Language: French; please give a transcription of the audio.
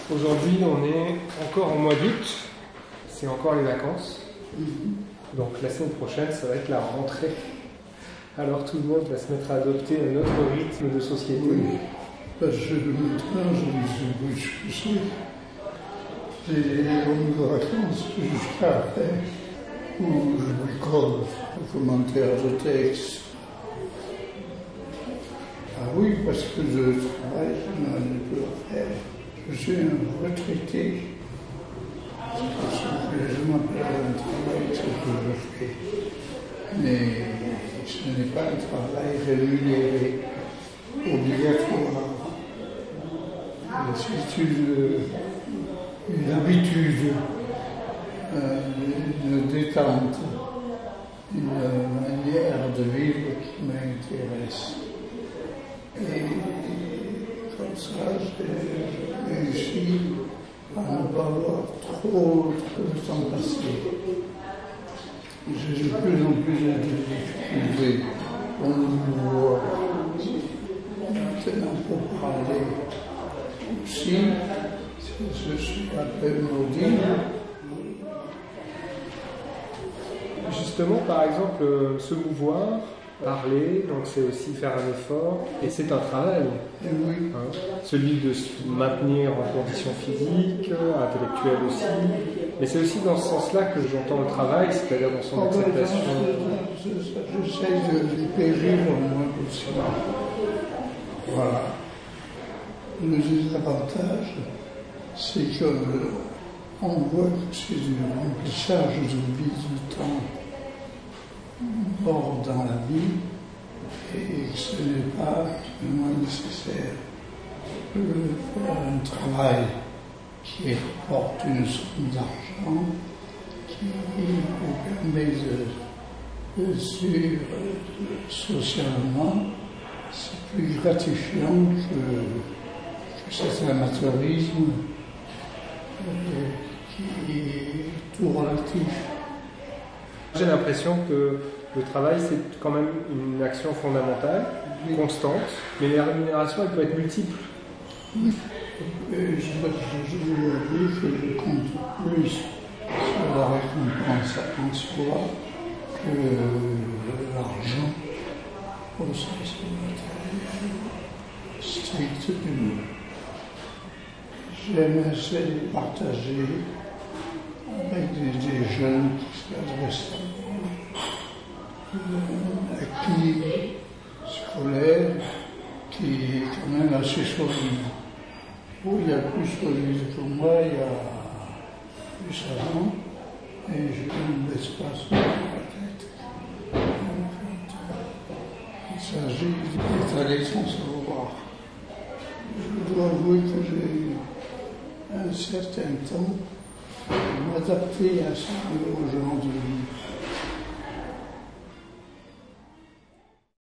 Aujourd'hui, on est encore au mois d'août, c'est encore les vacances. Donc la semaine prochaine, ça va être la rentrée. Alors tout le monde va se mettre à adopter un autre rythme de société. Oui, parce que maintenant, je me suis poussé. J'ai les longues vacances jusqu'à après, où je bricole le commentaire de texte. Ah oui, parce que je travaille, je n'en ai plus à faire. Je suis un retraité. Je m'appelle un travail, ce que je fais. Mais ce n'est pas un travail rémunéré, obligatoire. C'est une habitude, une détente, une manière de vivre qui m'intéresse. Et comme ça, j'ai réussi à ne pas avoir trop de temps passé. J'ai de plus en plus de difficultés pour me voir. Maintenant, pour parler aussi, je suis un peu maudit. Justement, par exemple, se mouvoir, parler, donc c'est aussi faire un effort, et c'est un travail. Et oui. Hein, celui de se maintenir en condition physique, intellectuelle aussi. Mais c'est aussi dans ce sens-là que j'entends le travail, c'est-à-dire dans son acceptation. J'essaie de les périr au moins possible. Voilà. Le désavantage, c'est qu'on voit que c'est du remplissage de vie, du temps hors dans la vie, et que ce n'est pas vraiment nécessaire de faire un travail qui apporte une somme d'argent, qui vous permet de suivre socialement. C'est plus gratifiant que cet amateurisme qui est tout relatif. J'ai l'impression que le travail, c'est quand même une action fondamentale, constante, mais la rémunération, elle peut être multiple. Oui. Je dis que je compte plus sur la récompense en soi que l'argent au sens matériel strict du mot. J'aime assez partager avec des jeunes qui s'adressent à qui scolaire qui est quand même assez solide. Où il y a plus solide que moi, il y a plus avant, et je ne laisse pas sur la tête. Il s'agit d'étaler son savoir. Je dois avouer que j'ai eu un certain temps pour m'adapter à ce nouveau genre de vie.